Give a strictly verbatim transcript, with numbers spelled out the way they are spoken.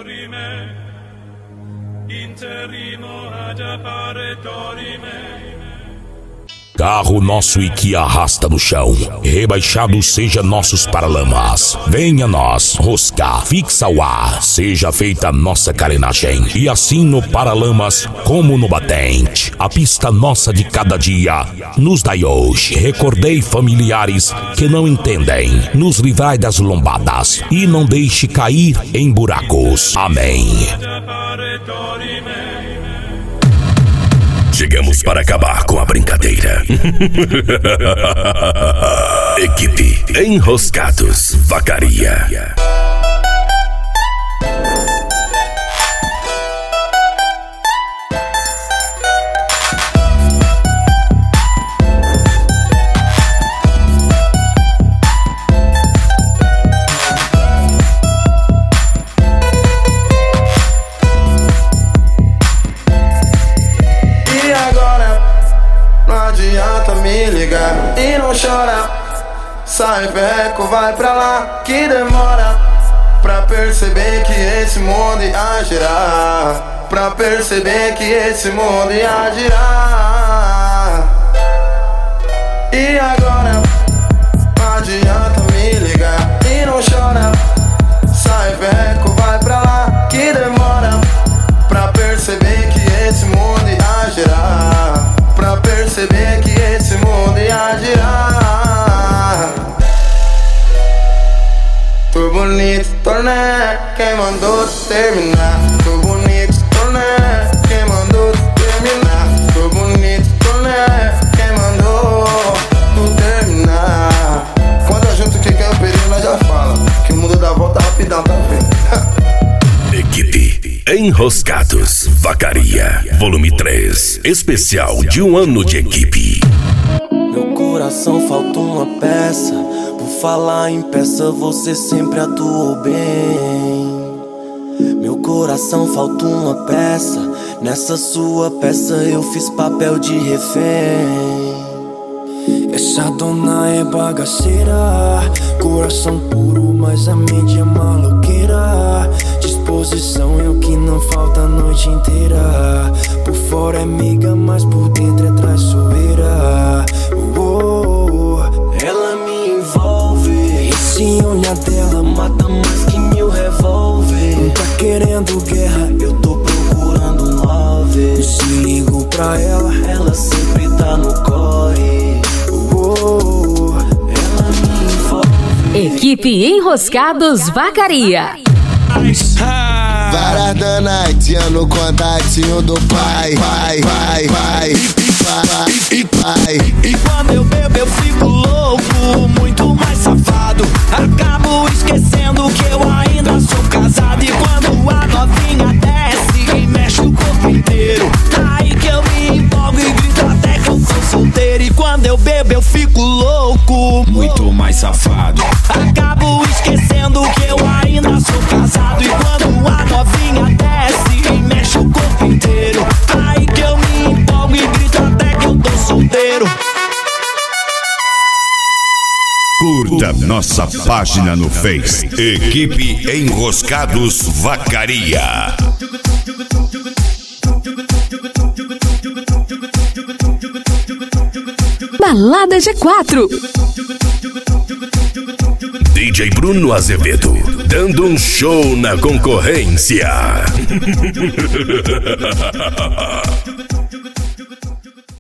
dorime, interrimo ad appare dorime. Carro nosso e que arrasta no chão, rebaixado seja nossos paralamas. Venha nós, roscar, fixa o ar, seja feita nossa carenagem. E assim no paralamas como no batente, a pista nossa de cada dia nos dai hoje. Recordei familiares que não entendem, nos livrai das lombadas e não deixe cair em buracos. Amém. Chegamos para acabar com a brincadeira. Equipe Enroscados Vacaria. E não chora, sai perreco, vai pra lá, que demora pra perceber que esse mundo ia girar, pra perceber que esse mundo ia girar. E agora, não adianta me ligar. E não chora, sai perreco, vai pra lá, que demora pra perceber que esse mundo ia girar, pra perceber que esse mundo ia girar. Tô bonito, torné, quem mandou terminar. Tô bonito, torné, quem mandou terminar. Tô bonito, torné, quem mandou tu terminar. Quando eu junto que quer o perigo, nós já fala que o mundo dá volta rapidão, tá vendo? Equipe Enroscados Vacaria, volume três, especial de um ano de equipe. Meu coração falta uma peça. Por falar em peça, você sempre atuou bem. Meu coração falta uma peça. Nessa sua peça eu fiz papel de refém. Essa dona é bagaceira, coração puro, mas a mente é maloqueira. Disposição é o que não falta a noite inteira. Por fora é amiga, mas por dentro é traiçoeira. Oh, oh, oh. Ela me envolve, esse olhar dela mata mais que mil revólver. Não tá querendo guerra, eu tô procurando love. Se ligo pra ela, ela sempre tá no corre. Oh, oh, oh. Ela me envolve. Equipe Enroscados Vacaria. Várias danadinhas no contatinho do pai, pai, pai, pai, pai, e pai. E quando eu bebo eu fico louco, muito mais safado. Acabo esquecendo que eu ainda sou casado. E quando a novinha desce e mexe o corpo inteiro, aí que eu me empolgo e grito até que eu sou solteiro. E quando eu bebo eu fico louco, muito mais safado. Acabo esquecendo que eu ainda sou casado. E quando a novinha desce e mexe o corpo inteiro, aí que eu me empolgo e grito até que eu tô solteiro. Curta nossa página no Face, Equipe Enroscados Vacaria. Balada G quatro. D J Bruno Azevedo, dando um show na concorrência.